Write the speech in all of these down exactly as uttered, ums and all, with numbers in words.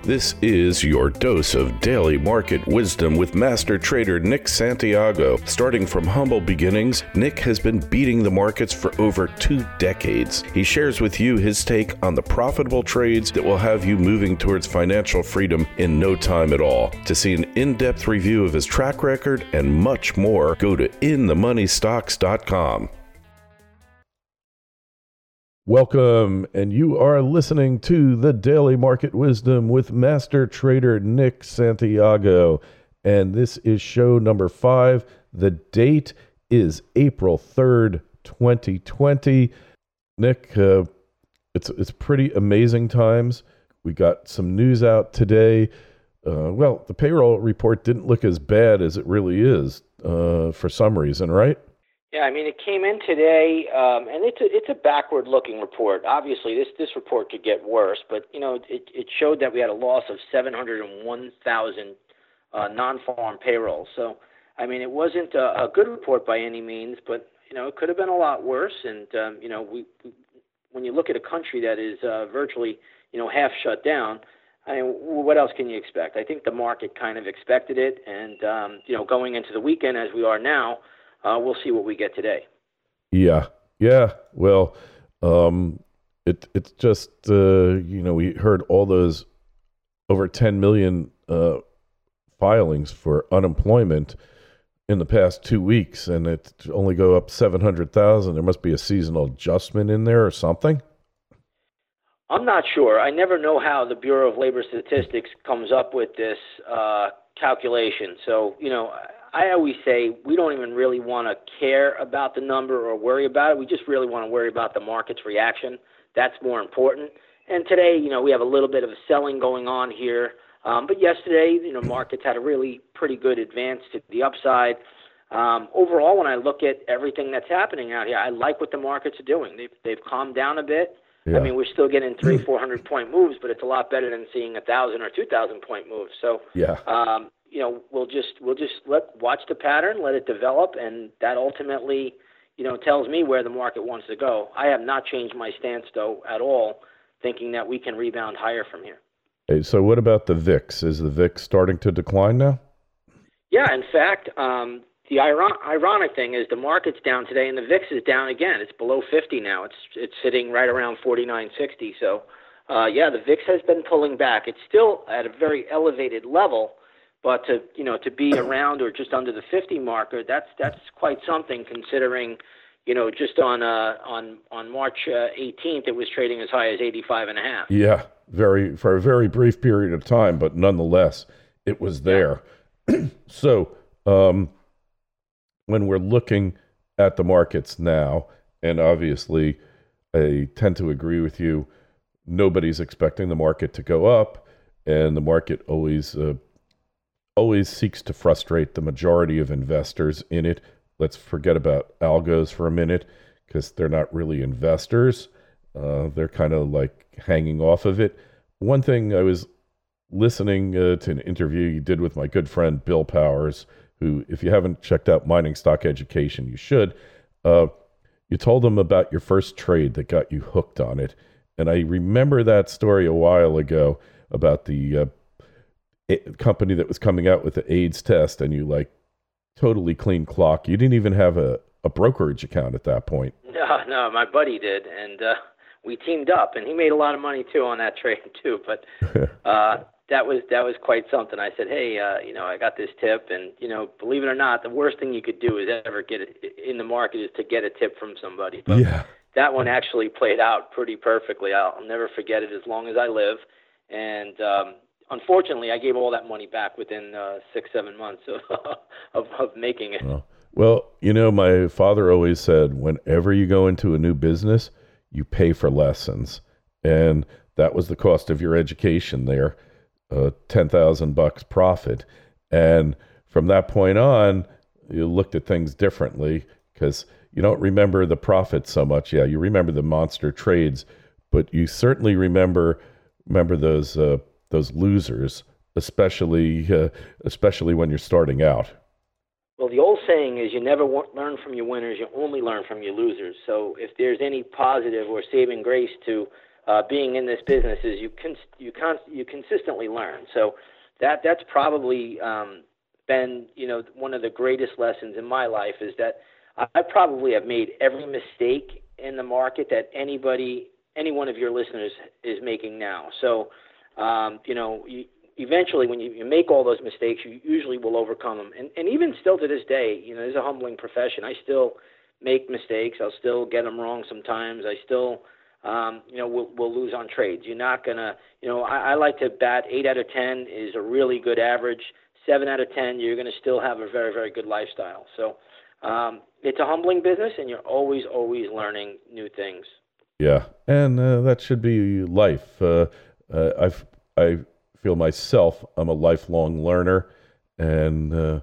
This is your dose of daily market wisdom with master trader Nick Santiago. Starting from humble beginnings, Nick has been beating the markets for over two decades. He shares with you his take on the profitable trades that will have you moving towards financial freedom in no time at all. To see an in-depth review of his track record and much more, go to in the money stocks dot com. Welcome, and you are listening to the Daily Market Wisdom with Master Trader Nick Santiago, and this is show number five. The date is April third, twenty twenty. Nick, uh, it's it's pretty amazing times. We got some news out today. Uh, well, the payroll report didn't look as bad as it really is uh, for some reason, right? Yeah, I mean, it came in today, um, and it's a it's a backward-looking report. Obviously, this this report could get worse, but you know, it it showed that we had a loss of seven hundred one thousand uh, non-farm payrolls. So, I mean, it wasn't a, a good report by any means, but you know, it could have been a lot worse. And um, you know, we, we when you look at a country that is uh, virtually you know half shut down, I mean, what else can you expect? I think the market kind of expected it, and um, you know, going into the weekend as we are now. Uh, we'll see what we get today. Yeah, yeah. Well, um, it it's just uh, you know we heard all those over ten million uh, filings for unemployment in the past two weeks, and it only go up seven hundred thousand. There must be a seasonal adjustment in there or something. I'm not sure. I never know how the Bureau of Labor Statistics comes up with this uh, calculation. So you know. I always say we don't even really want to care about the number or worry about it. We just really want to worry about the market's reaction. That's more important. And today, you know, we have a little bit of a selling going on here. Um, but yesterday, you know, markets had a really pretty good advance to the upside. Um, overall, when I look at everything that's happening out here, I like what the markets are doing. They've they've calmed down a bit. Yeah. I mean, we're still getting three, four hundred point moves, but it's a lot better than seeing a thousand or two thousand point moves. So, yeah. Um, you know, we'll just we'll just let watch the pattern, let it develop, and that ultimately, you know, tells me where the market wants to go. I have not changed my stance though at all, thinking that we can rebound higher from here. Hey, so what about the V I X? Is the V I X starting to decline now? Yeah, in fact, um, the iron- ironic thing is the market's down today, and the V I X is down again. It's below fifty now. It's it's sitting right around forty-nine sixty. So, uh, yeah, the V I X has been pulling back. It's still at a very elevated level. But to you know to be around or just under the fifty marker, that's that's quite something. Considering, you know, just on uh, on on March uh, eighteenth, it was trading as high as eighty-five and a half. Yeah, very for a very brief period of time, but nonetheless, it was there. Yeah. So um, when we're looking at the markets now, and obviously, I tend to agree with you. Nobody's expecting the market to go up, and the market always. Uh, always seeks to frustrate the majority of investors in it. Let's forget about algos for a minute because they're not really investors. Uh, they're kind of like hanging off of it. One thing I was listening uh, to an interview you did with my good friend Bill Powers, who, if you haven't checked out Mining Stock Education, you should. Uh, you told him about your first trade that got you hooked on it. And I remember that story a while ago about the uh, company that was coming out with the AIDS test, and you like totally clean clock. You didn't even have a, a brokerage account at that point. No, no, my buddy did, and uh, we teamed up, and he made a lot of money too on that trade too. But uh, that was that was quite something. I said, hey, uh, you know, I got this tip, and you know, believe it or not, the worst thing you could do is ever get it in the market is to get a tip from somebody. But yeah. That one actually played out pretty perfectly. I'll, I'll never forget it as long as I live, and. Um, Unfortunately, I gave all that money back within uh, six, seven months of, of, of making it. Well, well, you know, my father always said, whenever you go into a new business, you pay for lessons. And that was the cost of your education there, uh, ten thousand bucks profit. And from that point on, you looked at things differently because you don't remember the profit so much. Yeah, you remember the monster trades, but you certainly remember remember those uh, those losers, especially uh, especially when you're starting out. Well, the old saying is you never learn from your winners, you only learn from your losers. So if there's any positive or saving grace to uh, being in this business is you can you con- you consistently learn. So that that's probably um, been you know one of the greatest lessons in my life is that I probably have made every mistake in the market that anybody, any one of your listeners is making now. So, um, you know, you, eventually when you, you make all those mistakes, you usually will overcome them. And, and even still to this day, you know, it's a humbling profession. I still make mistakes. I'll still get them wrong sometimes. I still, um, you know, will will lose on trades. You're not going to, you know, I, I like to bat eight out of ten is a really good average. seven out of ten, you're going to still have a very, very good lifestyle. So, Um, it's a humbling business, and you're always, always learning new things. Yeah, and uh, that should be life. Uh, uh, I've, I feel myself, I'm a lifelong learner, and uh,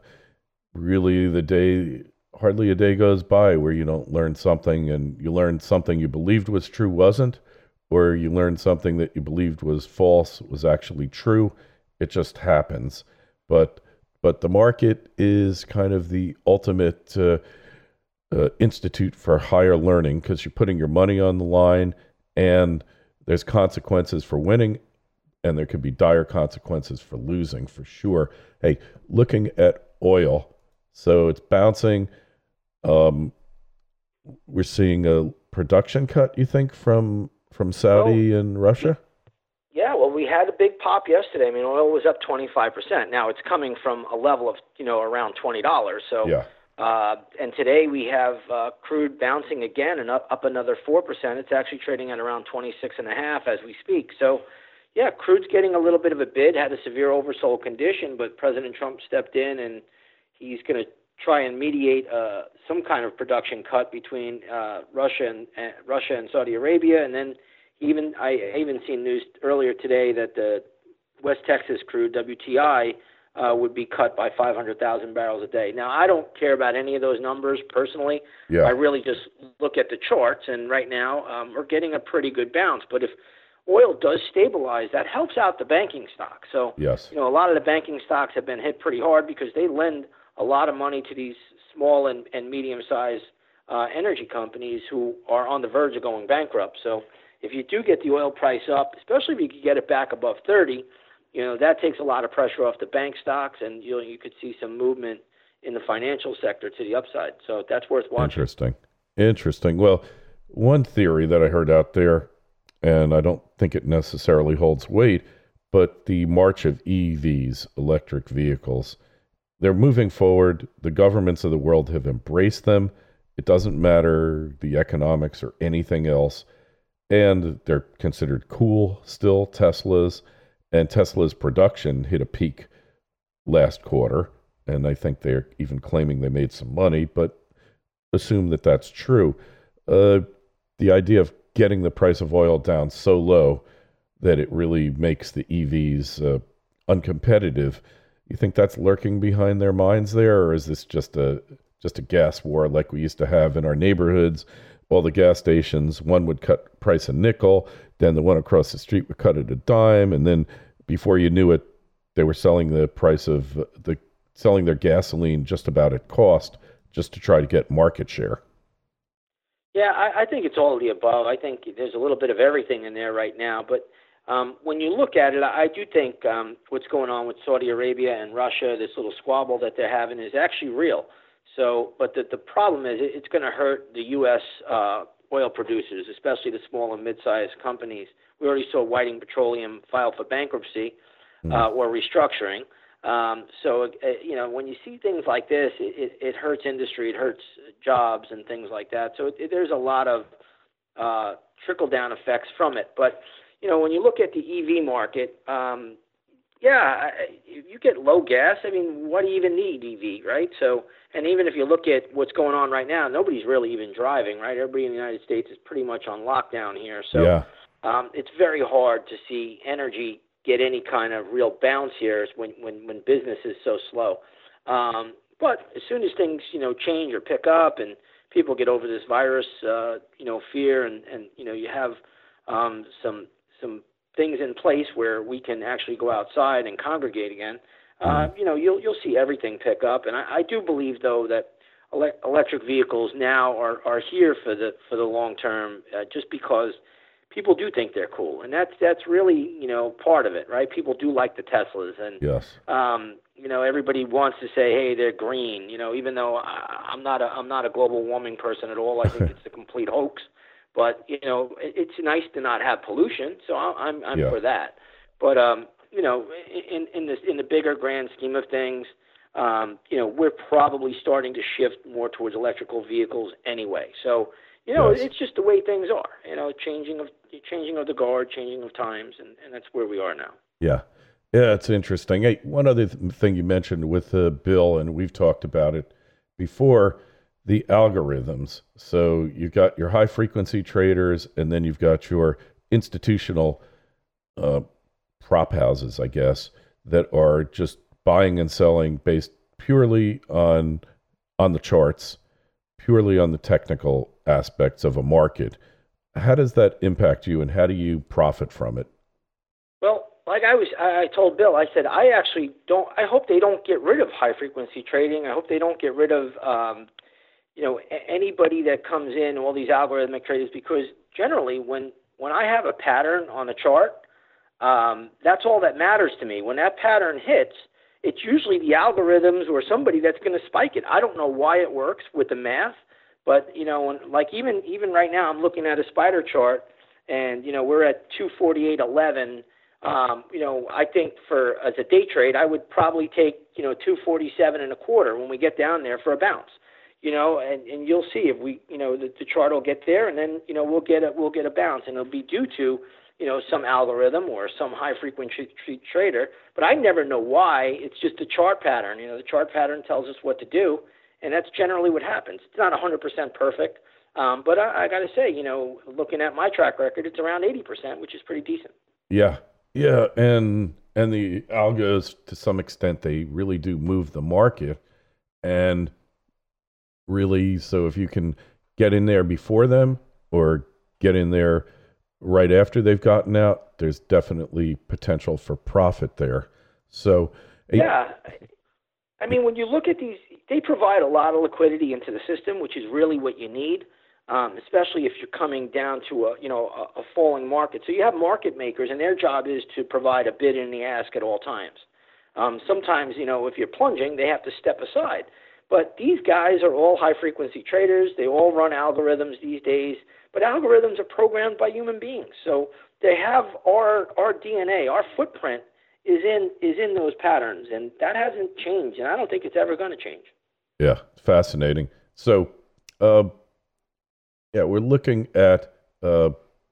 really the day, hardly a day goes by where you don't learn something, and you learn something you believed was true wasn't, or you learn something that you believed was false was actually true. It just happens. But But the market is kind of the ultimate uh, uh, institute for higher learning because you're putting your money on the line and there's consequences for winning and there could be dire consequences for losing for sure. Hey, looking at oil, so it's bouncing. Um, we're seeing a production cut, you think, from, from Saudi well, and Russia? Yeah, well, we had a big pop yesterday. I mean, oil was up twenty-five percent. Now it's coming from a level of, you know, around twenty dollars. So, yeah. uh, and today we have uh, crude bouncing again and up, up another four percent. It's actually trading at around twenty-six and a half as we speak. So, yeah, crude's getting a little bit of a bid, had a severe oversold condition, but President Trump stepped in and he's going to try and mediate uh, some kind of production cut between uh, Russia and uh, Russia and Saudi Arabia, and then Even I even seen news earlier today that the West Texas crude W T I uh, would be cut by five hundred thousand barrels a day. Now I don't care about any of those numbers personally. Yeah. I really just look at the charts, and right now um, we're getting a pretty good bounce. But if oil does stabilize, that helps out the banking stocks. So yes. you know a lot of the banking stocks have been hit pretty hard because they lend a lot of money to these small and, and medium-sized uh, energy companies who are on the verge of going bankrupt. So if you do get the oil price up, especially if you could get it back above thirty, you know, that takes a lot of pressure off the bank stocks, and you know, you could see some movement in the financial sector to the upside. So that's worth watching. Interesting. Interesting. Well, one theory that I heard out there, and I don't think it necessarily holds weight, but the march of E Vs, electric vehicles, they're moving forward. The governments of the world have embraced them. It doesn't matter the economics or anything else. And they're considered cool still, Teslas. And Tesla's production hit a peak last quarter. And I think they're even claiming they made some money, but assume that that's true. Uh, the idea of getting the price of oil down so low that it really makes the E Vs uh, uncompetitive, you think that's lurking behind their minds there? Or is this just a just a gas war like we used to have in our neighborhoods? All the gas stations, one would cut price a nickel, then the one across the street would cut it a dime, and then before you knew it, they were selling the price of the selling their gasoline just about at cost, just to try to get market share. Yeah, I, I think it's all of the above. I think there's a little bit of everything in there right now. But um, when you look at it, I do think um, what's going on with Saudi Arabia and Russia, this little squabble that they're having, is actually real. So, but the, the problem is it, it's going to hurt the U S uh, oil producers, especially the small and mid-sized companies. We already saw Whiting Petroleum file for bankruptcy uh, mm. or restructuring. Um, so, uh, you know, when you see things like this, it, it, it hurts industry, it hurts jobs and things like that. So it, it, there's a lot of uh, trickle-down effects from it. But, you know, when you look at the E V market, um, yeah, if you get low gas, I mean, what do you even need E V, right? So, and even if you look at what's going on right now, nobody's really even driving, right? Everybody in the United States is pretty much on lockdown here. So yeah. um, it's very hard to see energy get any kind of real bounce here when, when, when business is so slow. Um, but as soon as things, you know, change or pick up and people get over this virus, uh, you know, fear and, and, you know, you have um, some some things in place where we can actually go outside and congregate again, uh, you know, you'll you'll see everything pick up. And I, I do believe, though, that ele- electric vehicles now are, are here for the for the long term, uh, just because people do think they're cool, and that's that's really, you know, part of it, right? People do like the Teslas, and yes, um, you know, everybody wants to say, hey, they're green, you know, even though I, I'm not a I'm not a global warming person at all. I think it's a complete hoax. But you know, it, it's nice to not have pollution, so I'm I'm yeah. for that. But um, you know, in in this in the bigger grand scheme of things, um, you know, we're probably starting to shift more towards electrical vehicles anyway. So. You know, yes. it's just the way things are. You know, changing of changing of the guard, changing of times, and, and that's where we are now. Yeah, yeah, it's interesting. Hey, one other th- thing you mentioned with the bill, and we've talked about it before, the algorithms. So you've got your high frequency traders, and then you've got your institutional uh, prop houses, I guess, that are just buying and selling based purely on on the charts, purely on the technical aspects of a market. How does that impact you, and how do you profit from it? Well, like I was, I told Bill, I said, I actually don't, I hope they don't get rid of high frequency trading. I hope they don't get rid of, um, you know, anybody that comes in, all these algorithmic traders, because generally when, when I have a pattern on a chart, um, that's all that matters to me. When that pattern hits, it's usually the algorithms or somebody that's going to spike it. I don't know why it works with the math. But, you know, when, like even even right now, I'm looking at a spider chart, and, you know, we're at two forty-eight eleven. Um, you know, I think for as a day trade, I would probably take, you know, two forty-seven and a quarter when we get down there for a bounce. You know, and, and you'll see if we, you know, the, the chart will get there, and then, you know, we'll get a, we'll get a bounce, and it'll be due to, you know, some algorithm or some high frequency trader. But I never know why. It's just a chart pattern. You know, the chart pattern tells us what to do. And that's generally what happens. It's not one hundred percent perfect, um, but I, I got to say, you know, looking at my track record, it's around eighty percent, which is pretty decent. Yeah, yeah, and and the algos, to some extent, they really do move the market, and really, so if you can get in there before them or get in there right after they've gotten out, there's definitely potential for profit there. So yeah, I mean, when you look at these, they provide a lot of liquidity into the system, which is really what you need, um, especially if you're coming down to a, you know, a, a falling market. So you have market makers, and their job is to provide a bid and the ask at all times. Um, sometimes, you know, if you're plunging, they have to step aside. But these guys are all high-frequency traders. They all run algorithms these days. But algorithms are programmed by human beings. So they have our our D N A, our footprint is in is in those patterns, and that hasn't changed, and I don't think it's ever going to change. Yeah, fascinating. So, uh, yeah, we're looking at uh,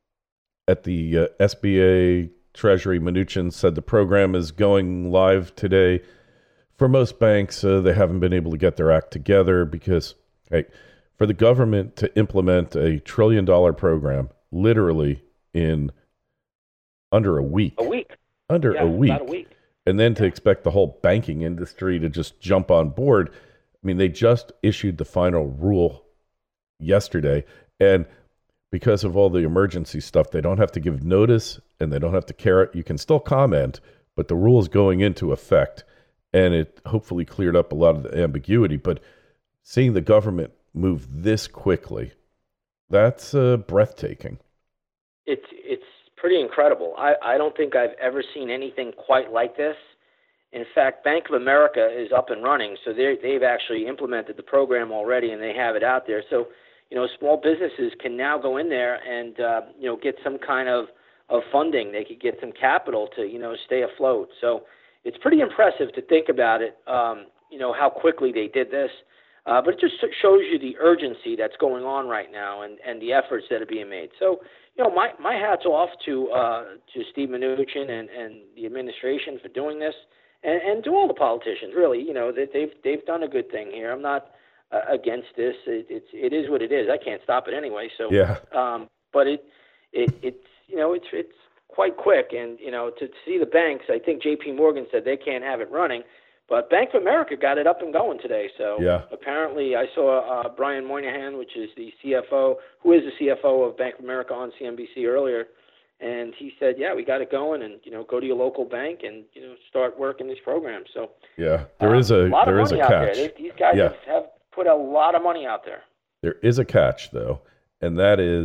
at the uh, S B A Treasury. Mnuchin said the program is going live today. For most banks, uh, they haven't been able to get their act together because, hey, for the government to implement a trillion dollar program literally in under a week, a week, under yeah, a week, about a week, and then to expect the whole banking industry to just jump on board. I mean, they just issued the final rule yesterday, and because of all the emergency stuff, they don't have to give notice and they don't have to care it. You can still comment, but the rule is going into effect, and it hopefully cleared up a lot of the ambiguity. But seeing the government move this quickly, that's uh, breathtaking. It's it's pretty incredible. I, I don't think I've ever seen anything quite like this. In fact, Bank of America is up and running, so they they've actually implemented the program already, and they have it out there. So, you know, small businesses can now go in there and uh, you know get some kind of, of funding. They could get some capital to you know stay afloat. So it's pretty impressive to think about it. Um, you know how quickly they did this, uh, but it just shows you the urgency that's going on right now and, and the efforts that are being made. So, you know, my my hat's off to uh, to Steve Mnuchin and, and the administration for doing this. And, and to all the politicians, really, you know, that they've they've done a good thing here. I'm not uh, against this. It, it's it is what it is. I can't stop it anyway. So, yeah. Um, but it it it's you know it's it's quite quick, and you know to see the banks. I think J P Morgan said they can't have it running, but Bank of America got it up and going today. So yeah. Apparently, I saw uh, Brian Moynihan, which is the C F O, who is the C F O of Bank of America, on C N B C earlier. And he said, "Yeah, we got it going, and you know, go to your local bank and you know, start working this program." So yeah, there um, is a, a lot there of is a money out catch. there. They, these guys yeah. have, have put a lot of money out there. There is a catch, though, and that is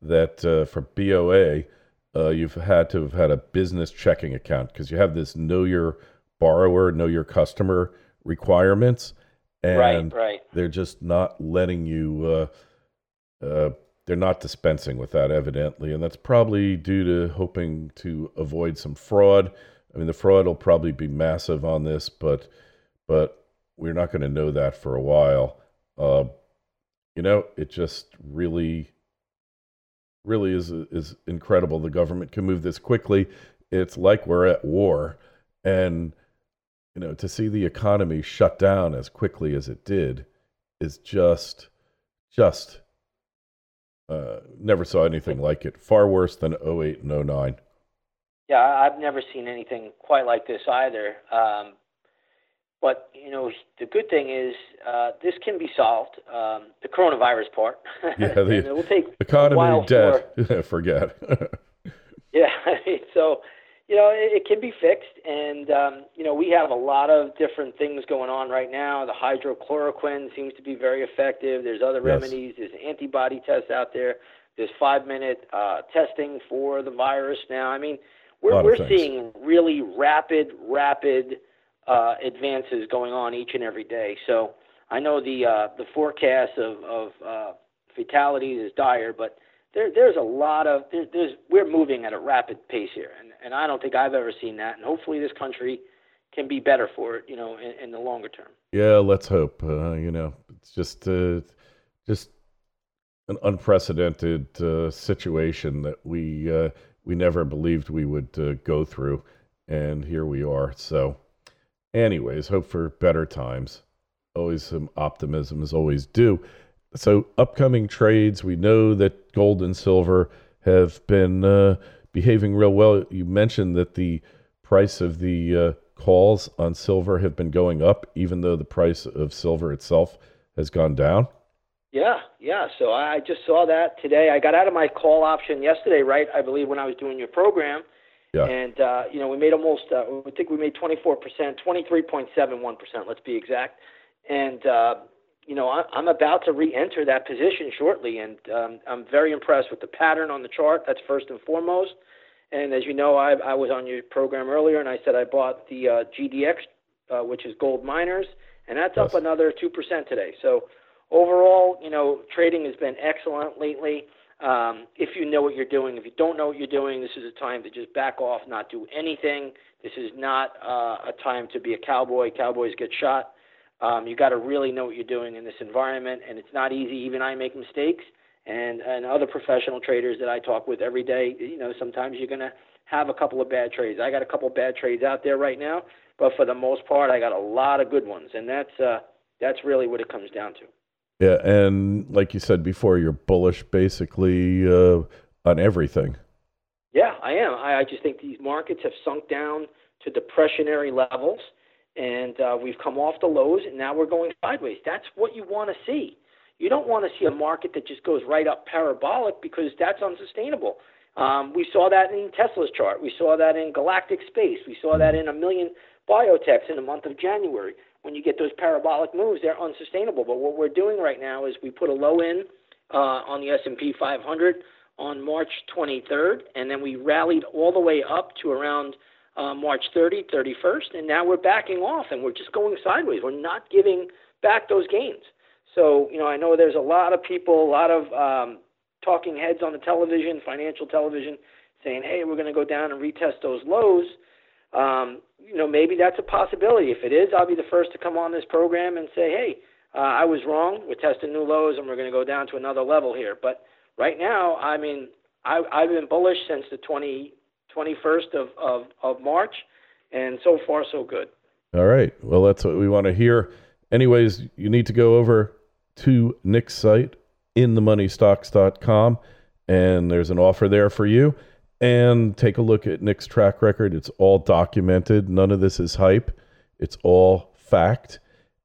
that uh, for B O A, uh, you've had to have had a business checking account because you have this know your borrower, know your customer requirements, and Right, right. they're just not letting you. Uh, uh, they're not dispensing with that, evidently, and that's probably due to hoping to avoid some fraud. I mean, the fraud will probably be massive on this, but but we're not going to know that for a while. Uh, you know, it just really, really is is incredible. The government can move this quickly. It's like we're at war, and you know, to see the economy shut down as quickly as it did is just, just. Uh, never saw anything like it. Far worse than oh eight and oh nine. Yeah, I've never seen anything quite like this either. Um, but, you know, the good thing is uh, this can be solved, um, the coronavirus part. Yeah, the it will take economy a while dead. For, Forget. yeah, so, you know, it, it can be fixed. And, um, you know, we have a lot of different things going on right now. The hydrochloroquine seems to be very effective. There's other Yes. remedies. There's antibody tests out there. There's five-minute uh, testing for the virus now. I mean, we're, we're things. seeing really rapid, rapid uh, advances going on each and every day. So I know the uh, the forecast of, of uh, fatalities is dire, but There, there's a lot of there, there's we're moving at a rapid pace here, and, and I don't think I've ever seen that. And hopefully, this country can be better for it, you know, in, in the longer term. Yeah, let's hope. Uh, you know, it's just uh, just an unprecedented uh, situation that we uh, we never believed we would uh, go through, and here we are. So, anyways, hope for better times. Always some optimism, as always do. So upcoming trades, we know that gold and silver have been uh, behaving real well. You mentioned that the price of the uh, calls on silver have been going up, even though the price of silver itself has gone down. Yeah, yeah. So I just saw that today. I got out of my call option yesterday, right? I believe when I was doing your program. Yeah. And, uh, you know, we made almost, uh, I think we made twenty-four percent, twenty-three point seven one percent, let's be exact. And, uh, you know, I'm about to re-enter that position shortly, and um, I'm very impressed with the pattern on the chart. That's first and foremost. And as you know, I, I was on your program earlier, and I said I bought the uh, G D X, uh, which is gold miners, and that's Yes. up another two percent today. So overall, you know, trading has been excellent lately. Um, if you know what you're doing. If you don't know what you're doing, this is a time to just back off, not do anything. This is not uh, a time to be a cowboy. Cowboys get shot. Um, you got to really know what you're doing in this environment, and it's not easy. Even I make mistakes, and, and other professional traders that I talk with every day, you know, sometimes you're going to have a couple of bad trades. I got a couple of bad trades out there right now, but for the most part, I got a lot of good ones, and that's uh, that's really what it comes down to. Yeah, and like you said before, you're bullish basically uh, on everything. Yeah, I am. I, I just think these markets have sunk down to depressionary levels. And uh, we've come off the lows, and now we're going sideways. That's what you want to see. You don't want to see a market that just goes right up parabolic, because that's unsustainable. Um, we saw that in Tesla's chart. We saw that in Galactic Space. We saw that in a million biotechs in the month of January. When you get those parabolic moves, they're unsustainable. But what we're doing right now is we put a low in uh, on the S and P five hundred on March twenty-third, and then we rallied all the way up to around Uh, March thirtieth, thirty-first, and now we're backing off, and we're just going sideways. We're not giving back those gains. So, you know, I know there's a lot of people, a lot of um, talking heads on the television, financial television, saying, hey, we're going to go down and retest those lows. Um, you know, maybe that's a possibility. If it is, I'll be the first to come on this program and say, hey, uh, I was wrong. We're testing new lows, and we're going to go down to another level here. But right now, I mean, I, I've been bullish since the twenty-first of, of, of March, and so far, so good. All right. Well, that's what we want to hear. Anyways, you need to go over to Nick's site, in the money stocks dot com, and there's an offer there for you. And take a look at Nick's track record. It's all documented. None of this is hype. It's all fact.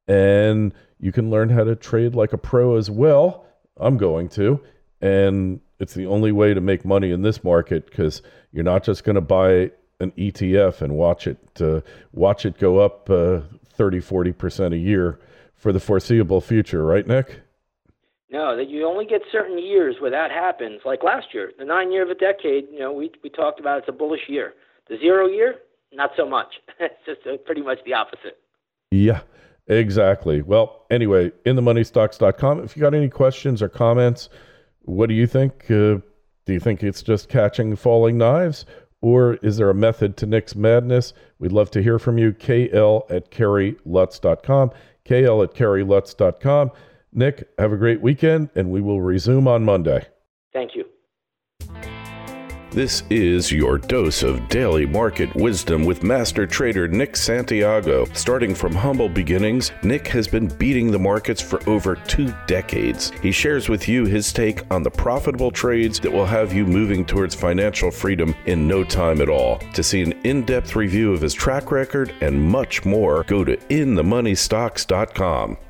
And you can learn how to trade like a pro as well. I'm going to. And it's the only way to make money in this market, because you're not just going to buy an E T F and watch it uh, watch it go up uh, thirty, forty percent a year for the foreseeable future. Right, Nick? No, that you only get certain years where that happens. Like last year, the nine year of a decade, you know, we we talked about it's a bullish year. The zero year, not so much. It's just uh, pretty much the opposite. Yeah, exactly. Well, anyway, in the money stocks dot com. If you got any questions or comments, what do you think? Uh, do you think it's just catching falling knives? Or is there a method to Nick's madness? We'd love to hear from you. K L at Kerry Lutz dot com. K L at Kerry Lutz dot com. Nick, have a great weekend, and we will resume on Monday. Thank you. This is your dose of daily market wisdom with master trader Nick Santiago. Starting from humble beginnings, Nick has been beating the markets for over two decades. He shares with you his take on the profitable trades that will have you moving towards financial freedom in no time at all. To see an in-depth review of his track record and much more, go to in the money stocks dot com.